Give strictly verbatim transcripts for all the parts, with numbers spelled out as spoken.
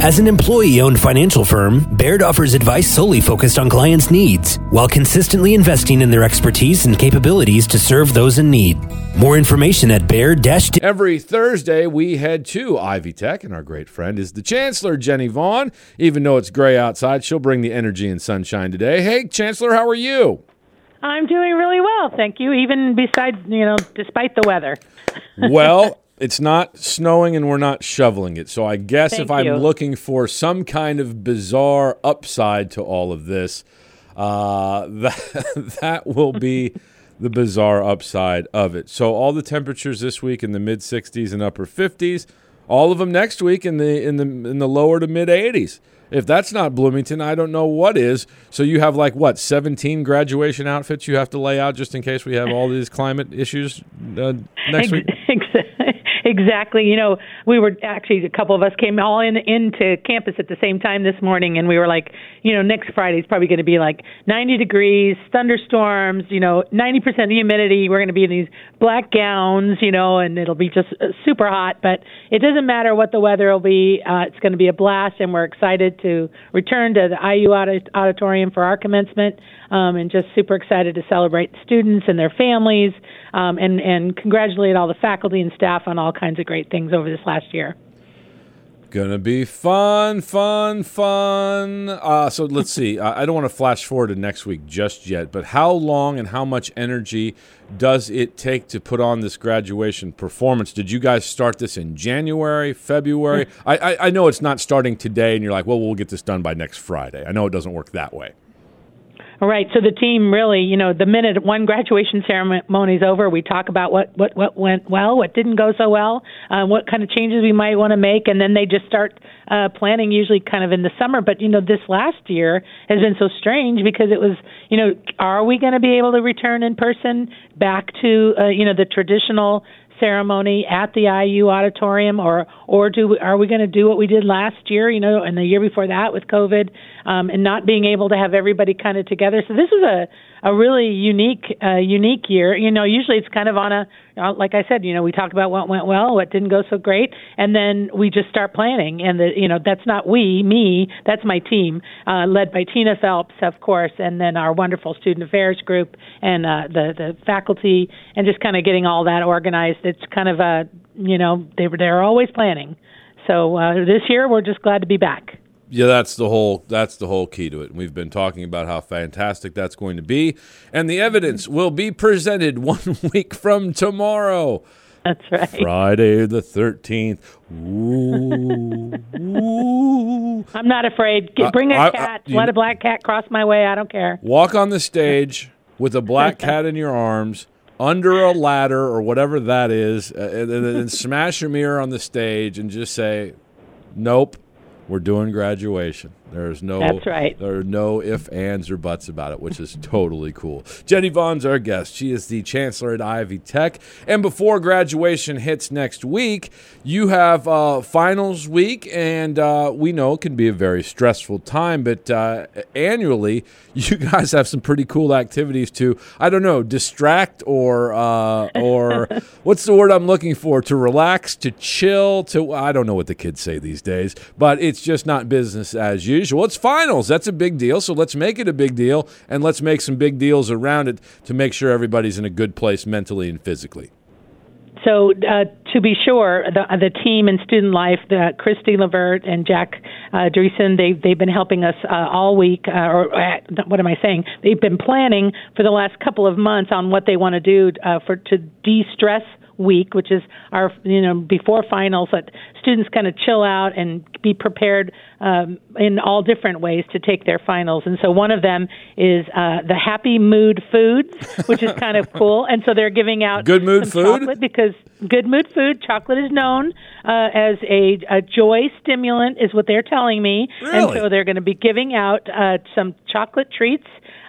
As an employee-owned financial firm, Baird offers advice solely focused on clients' needs, while consistently investing in their expertise and capabilities to serve those in need. More information at Baird. Every Thursday, we head to Ivy Tech, and our great friend is the Chancellor, Jenny Vaughn. Even though it's gray outside, she'll bring the energy and sunshine today. Hey, Chancellor, how are you? I'm doing really well, thank you, even besides, you know, despite the weather. Well, it's not snowing and we're not shoveling it. So I guess Thank if I'm you. looking for some kind of bizarre upside to all of this, uh, that, that will be the bizarre upside of it. So all the temperatures this week in the mid sixties and upper fifties, all of them next week in the in the in the lower to mid eighties. If that's not Bloomington, I don't know what is. So you have like, what, seventeen graduation outfits you have to lay out just in case we have all these climate issues uh, next week? Exactly. You know, we were actually, a couple of us came all in into campus at the same time this morning, and we were like, you know, next Friday is probably going to be like ninety degrees, thunderstorms, you know, ninety percent humidity. We're going to be in these black gowns, you know, and it'll be just super hot. But it doesn't matter what the weather will be. Uh, it's going to be a blast, and we're excited to return to the I U auditorium for our commencement, um, and just super excited to celebrate the students and their families, um, and, and congratulate all the faculty and staff on all kinds of great things over this last year. Gonna be fun, fun, fun. Uh, so let's see. I don't want to flash forward to next week just yet, but how long and how much energy does it take to put on this graduation performance? Did you guys start this in January, February? I, I, I know it's not starting today, and you're like, well, we'll get this done by next Friday. I know it doesn't work that way. All right. So the team really, you know, the minute one graduation ceremony is over, we talk about what, what, what went well, what didn't go so well, uh, what kind of changes we might want to make, and then they just start uh, planning usually kind of in the summer. But, you know, this last year has been so strange because it was, you know, are we going to be able to return in person back to, uh, you know, the traditional ceremony at the I U auditorium, or or do we, are we going to do what we did last year, you know, and the year before that with COVID, um, and not being able to have everybody kind of together. So this was a a really unique uh, unique year. You know, usually it's kind of on a, like I said, you know, we talk about what went well, what didn't go so great, and then we just start planning. And the, you know, that's not we, me, that's my team, uh, led by Tina Phelps, of course, and then our wonderful student affairs group and uh, the the faculty, and just kind of getting all that organized. It's kind of a, you know, they were they're always planning. So uh, this year we're just glad to be back. Yeah, that's the whole that's the whole key to it. We've been talking about how fantastic that's going to be, and the evidence will be presented one week from tomorrow. That's right. Friday the thirteenth. Ooh, ooh. I'm not afraid. Get, bring a I, I, cat. I, Let a black cat cross my way. I don't care. Walk on the stage with a black cat in your arms, under a ladder or whatever that is, uh, and then smash your mirror on the stage and just say, nope. We're doing graduation. There's no, That's right. There are no ifs, ands, or buts about it, which is totally cool. Jenny Vaughn's our guest. She is the chancellor at Ivy Tech. And before graduation hits next week, you have uh, finals week, and uh, we know it can be a very stressful time, but uh, annually, you guys have some pretty cool activities to, I don't know, distract or, uh, or what's the word I'm looking for, to relax, to chill, to, I don't know what the kids say these days, but it's just not business as usual. It's finals. That's a big deal. So let's make it a big deal, and let's make some big deals around it to make sure everybody's in a good place mentally and physically. So uh, to be sure, the, the team in student life, the, Christy Levert and Jack uh, Dreesen, they've, they've been helping us uh, all week, uh, or uh, what am I saying? They've been planning for the last couple of months on what they want to do uh, for to de-stress week, which is our, you know, before finals, that students kind of chill out and be prepared um, in all different ways to take their finals. And so one of them is uh, the Happy Mood Foods, which is kind of cool. And so they're giving out good mood some food chocolate, because good mood food, chocolate is known uh, as a, a joy stimulant, is what they're telling me. Really? And so they're going to be giving out uh, some chocolate treats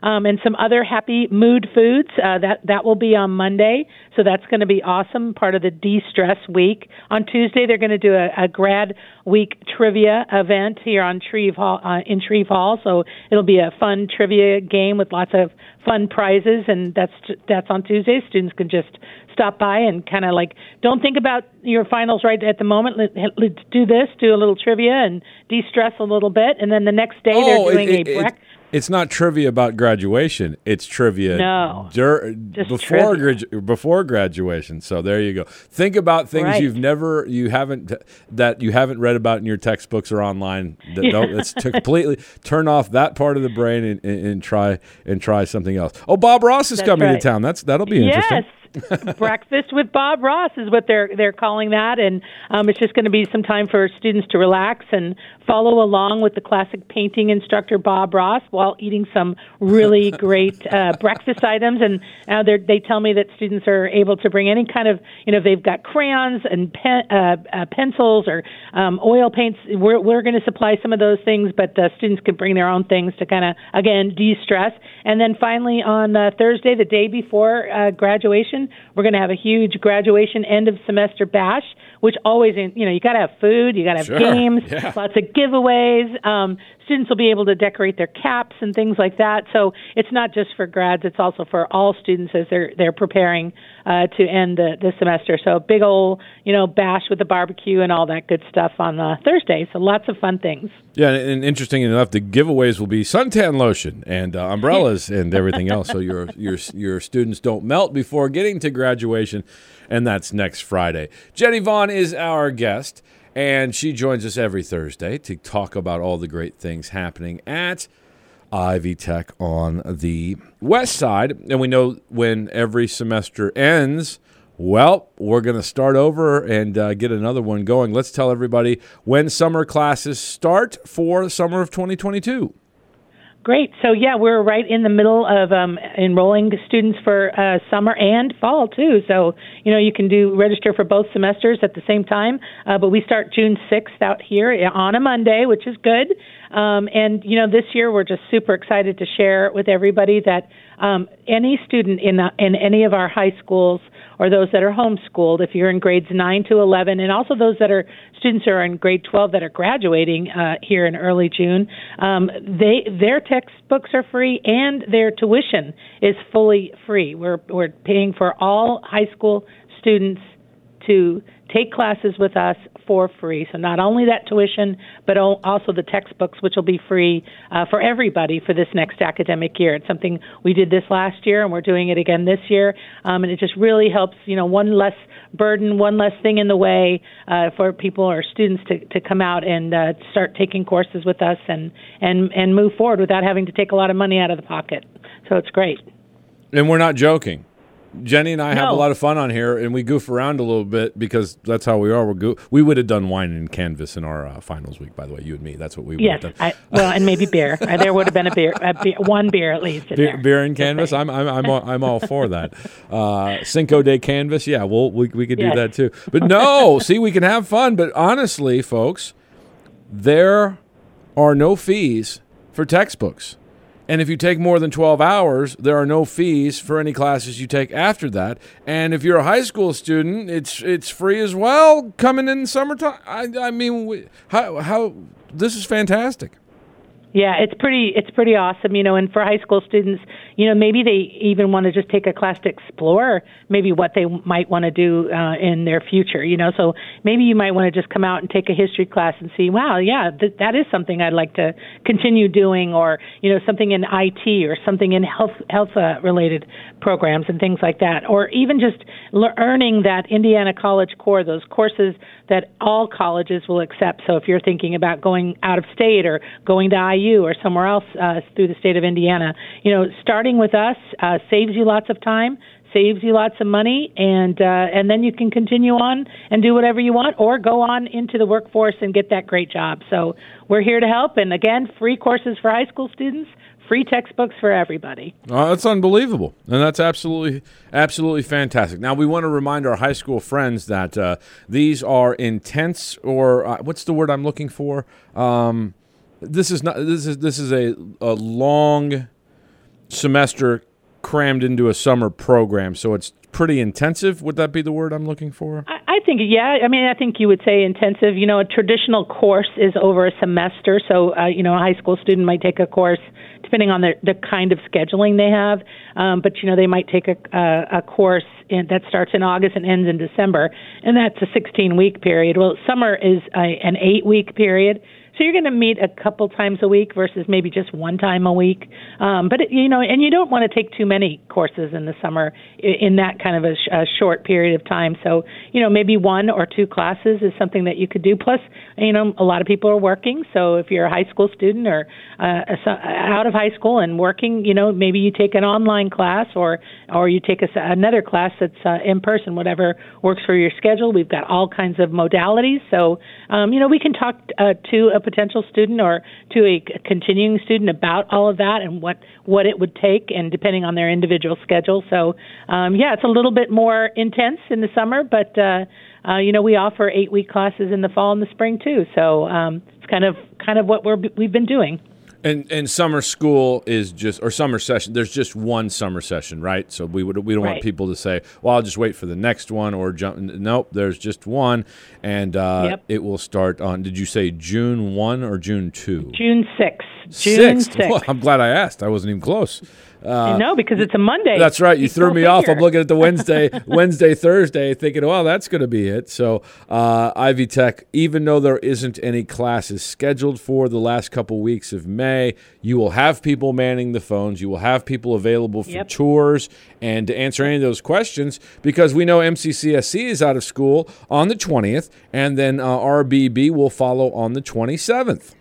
um, and some other happy mood foods. Uh, that that will be on Monday, so that's going to be awesome. Part of the de-stress week. On Tuesday, they're going to do a, a grad week trivia event here on Shreve Hall uh, in Shreve Hall. So it'll be a fun trivia game with lots of fun prizes, and that's that's on Tuesday. Students can just stop by and kind of like don't think about your finals right at the moment. Let, let's do this, do a little trivia, and de-stress a little bit, and then the next day oh, they're doing it, a it, breakfast. It's not trivia about graduation. It's trivia no, dur- just before trivia. Gradu- before graduation. So there you go. Think about things right. you've never, you haven't, that you haven't read about in your textbooks or online. That yeah. don't, it's to completely turn off that part of the brain and, and, and try and try something else. Oh, Bob Ross is That's coming right. to town. That's that'll be interesting. Yes. Breakfast with Bob Ross is what they're they're calling that, and um, it's just going to be some time for students to relax and follow along with the classic painting instructor Bob Ross while eating some really great uh, breakfast items. And uh, they tell me that students are able to bring any kind of, you know, if they've got crayons and pen, uh, uh, pencils or um, oil paints. We're we're going to supply some of those things, but uh, students can bring their own things to kind of again de-stress. And then finally on uh, Thursday, the day before uh, graduation, we're going to have a huge graduation end of semester bash, which always, you know, you got to have food, you got to have Sure. games, Yeah. lots of giveaways. Um, students will be able to decorate their caps and things like that. So it's not just for grads; it's also for all students as they're they're preparing uh, to end the, the semester. So a big old, you know, bash with a barbecue and all that good stuff on uh, Thursday. So lots of fun things. Yeah, and interesting enough, the giveaways will be suntan lotion and uh, umbrellas and everything else, so your your your students don't melt before getting to graduation, and that's next Friday. Jenny Vaughn is our guest, and she joins us every Thursday to talk about all the great things happening at Ivy Tech on the west side. And we know when every semester ends, well, we're going to start over and uh, get another one going. Let's tell everybody when summer classes start for the summer of twenty twenty-two. Great. So, yeah, we're right in the middle of um, enrolling students for uh, summer and fall, too. So, you know, you can do register for both semesters at the same time. Uh, but we start June sixth out here on a Monday, which is good. Um, and, you know, this year we're just super excited to share with everybody that um, any student in, the, in any of our high schools or those that are homeschooled, if you're in grades nine to eleven, and also those that are students who are in grade twelve that are graduating uh, here in early June, um, they their textbooks are free and their tuition is fully free. We're we're paying for all high school students to take classes with us for free. So not only that tuition, but also the textbooks, which will be free uh, for everybody for this next academic year. It's something we did this last year, and we're doing it again this year. Um, and it just really helps, you know, one less burden, one less thing in the way uh, for people or students to, to come out and uh, start taking courses with us and, and, and move forward without having to take a lot of money out of the pocket. So it's great. And we're not joking. Jenny and I have No. a lot of fun on here, and we goof around a little bit because that's how we are. We're go- we would have done wine and canvas in our uh, finals week, by the way, you and me. That's what we would Yes, have done. I, well, and maybe beer. Uh, there would have been a beer, a beer one beer at least. In Beer, there. beer and canvas. I'm I'm I'm all, I'm all for that. Uh, Cinco de canvas. Yeah, well, we we could do Yes. that too. But no, see, we can have fun. But honestly, folks, there are no fees for textbooks. And if you take more than twelve hours, there are no fees for any classes you take after that. And if you're a high school student, it's it's free as well coming in summertime. I, I mean, we, how how this is fantastic. Yeah, it's pretty it's pretty awesome, you know, and for high school students, you know, maybe they even want to just take a class to explore maybe what they might want to do uh, in their future, you know. So maybe you might want to just come out and take a history class and see, wow, yeah, th- that is something I'd like to continue doing, or, you know, something in I T or something in health health uh, related programs and things like that, or even just le- earning that Indiana College Core, those courses that all colleges will accept. So if you're thinking about going out of state or going to I U or somewhere else uh, through the state of Indiana, you know, starting with us uh, saves you lots of time, saves you lots of money, and uh, and then you can continue on and do whatever you want, or go on into the workforce and get that great job. So we're here to help. And again, free courses for high school students, free textbooks for everybody. Oh, that's unbelievable, and that's absolutely, absolutely fantastic. Now, we want to remind our high school friends that uh, these are intense, or uh, what's the word I'm looking for? Um, this is not. This is this is a, a long semester crammed into a summer program, so it's pretty intensive. Would that be the word I'm looking for? I, I think, yeah. I mean, I think you would say intensive. You know, a traditional course is over a semester. So, uh, you know, a high school student might take a course depending on the, the kind of scheduling they have. Um, but, you know, they might take a, a, a course in, that starts in August and ends in December, and that's a sixteen-week period. Well, summer is a, an eight-week period. So you're going to meet a couple times a week versus maybe just one time a week. Um, but, it, you know, and you don't want to take too many courses in the summer in, in that kind of a, sh- a short period of time. So, you know, maybe one or two classes is something that you could do. Plus, you know, a lot of people are working. So if you're a high school student or uh, out of high school and working, you know, maybe you take an online class or, or you take a, another class that's uh, in person, whatever works for your schedule. We've got all kinds of modalities. So, um, you know, we can talk uh, to a potential student or to a continuing student about all of that and what, what it would take, and depending on their individual schedule. So, um, yeah, it's a little bit more intense in the summer, but, uh, uh, you know, we offer eight-week classes in the fall and the spring, too. So um, it's kind of kind of what we're, we've been doing. And and summer school is just, or summer session, there's just one summer session, right? So we would we don't right. want people to say, well, I'll just wait for the next one or jump. Nope, there's just one, and uh, yep. it will start on, did you say June first or June second? June sixth. June sixth. Well, I'm glad I asked. I wasn't even close. Uh, no, because it's a Monday. That's right. You, you threw me figure. off. I'm looking at the Wednesday, Wednesday, Thursday, thinking, well, that's going to be it. So uh, Ivy Tech, even though there isn't any classes scheduled for the last couple weeks of May, you will have people manning the phones. You will have people available for yep. tours and to answer any of those questions, because we know M C C S C is out of school on the twentieth, and then uh, R B B will follow on the twenty-seventh.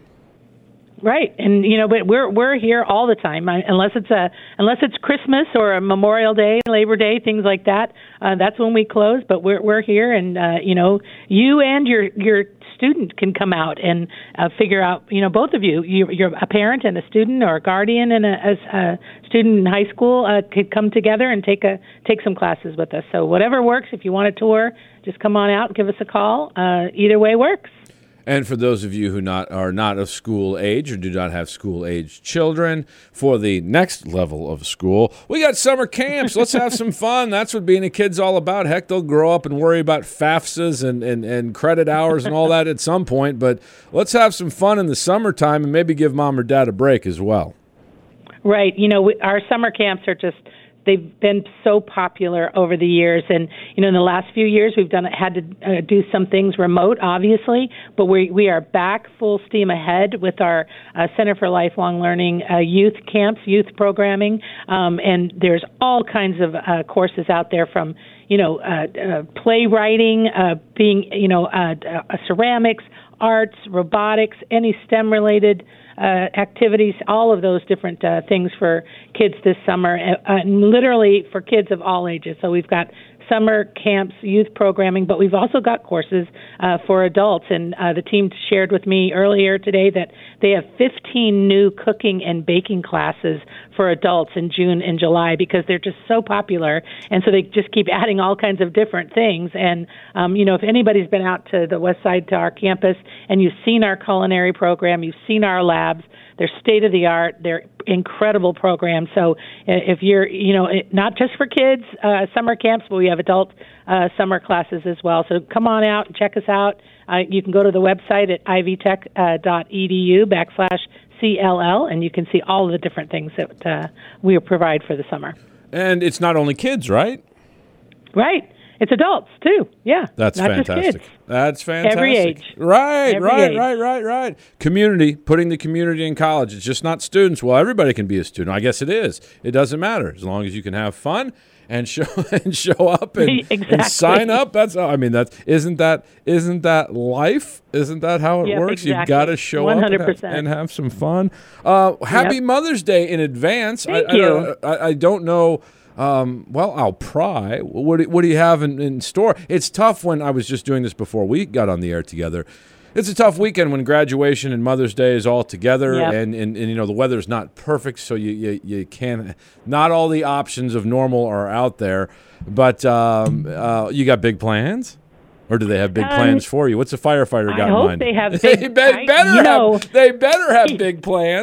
Right, and you know, but we're we're here all the time, I, unless it's a unless it's Christmas or a Memorial Day, Labor Day, things like that. Uh, that's when we close. But we're we're here, and uh, you know, you and your your student can come out and uh, figure out. You know, both of you, you, you're a parent and a student, or a guardian and a, a student in high school, uh, could come together and take a take some classes with us. So whatever works. If you want a tour, just come on out and give us a call. Uh, either way works. And for those of you who not are not of school age or do not have school-age children, for the next level of school, we got summer camps. Let's have some fun. That's what being a kid's all about. Heck, they'll grow up and worry about FAFSAs and, and, and credit hours and all that at some point. But let's have some fun in the summertime and maybe give mom or dad a break as well. Right. You know, we, our summer camps are just... They've been so popular over the years, and you know, in the last few years, we've done had to uh, do some things remote, obviously, but we we are back full steam ahead with our uh, Center for Lifelong Learning uh, youth camps, youth programming, um, and there's all kinds of uh, courses out there, from you know uh, uh, playwriting, uh, being you know uh, uh, ceramics, arts, robotics, any STEM related uh, activities, all of those different uh, things for kids this summer, uh, and literally for kids of all ages. So we've got summer camps, youth programming, but we've also got courses uh, for adults. And uh, the team shared with me earlier today that they have fifteen new cooking and baking classes for adults in June and July, because they're just so popular. And so they just keep adding all kinds of different things. And, um, you know, if anybody's been out to the west side to our campus and you've seen our culinary program, you've seen our labs, they're state-of-the-art. They're incredible programs. So if you're, you know, not just for kids, uh, summer camps, but we have adult uh, summer classes as well. So come on out and check us out. Uh, you can go to the website at ivytech dot e d u backslash C L L, and you can see all of the different things that uh, we provide for the summer. And it's not only kids, right? Right. It's adults, too. Yeah. That's not fantastic. Just kids. That's fantastic. Every age. Right, Every right, age. right, right, right. Community, putting the community in college. It's just not students. Well, everybody can be a student. I guess it is. It doesn't matter. As long as you can have fun and show and show up and, exactly. and sign up. That's I mean, that's isn't that isn't that life? Isn't that how it yep, works? Exactly. You've got to show one hundred up percent. and have, and have some fun. Uh, happy Yep. Mother's Day in advance. Thank I, you. I, I, I don't know. Um, well, I'll pry. What do, what do you have in, in store? It's tough when I was just doing this before we got on the air together. It's a tough weekend when graduation and Mother's Day is all together, Yep. and, and, and you know the weather's not perfect, so you, you you can't. Not all the options of normal are out there, but um, uh, you got big plans, or do they have big Um, plans for you? What's a firefighter got I in hope mind? they have they big. be- I- better you know, have. They better have big plans.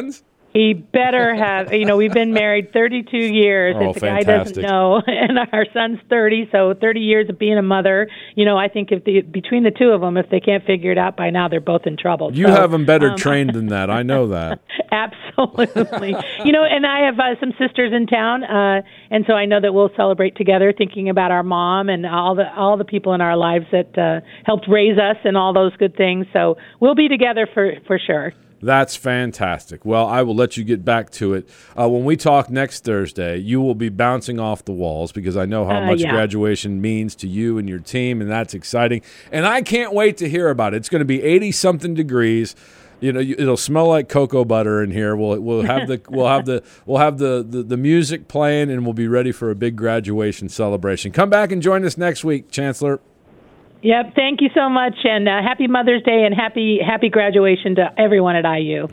He better have. You know, we've been married thirty-two years. Oh, if the fantastic. guy doesn't know, and our son's thirty, so thirty years of being a mother. You know, I think if the between the two of them, if they can't figure it out by now, they're both in trouble. You so, have them better um, trained than that. I know that. Absolutely. You know, and I have uh, some sisters in town, uh, and so I know that we'll celebrate together, thinking about our mom and all the all the people in our lives that uh, helped raise us and all those good things. So we'll be together for for sure. That's fantastic. Well, I will let you get back to it. Uh, when we talk next Thursday, you will be bouncing off the walls because I know how Uh, much yeah. graduation means to you and your team, and that's exciting. And I can't wait to hear about it. It's going to be eighty-something degrees. You know, you- it'll smell like cocoa butter in here. We'll we'll have the we'll have the we'll have the, the the music playing, and we'll be ready for a big graduation celebration. Come back and join us next week, Chancellor. Yep. Thank you so much, and uh, happy Mother's Day and happy happy graduation to everyone at I U.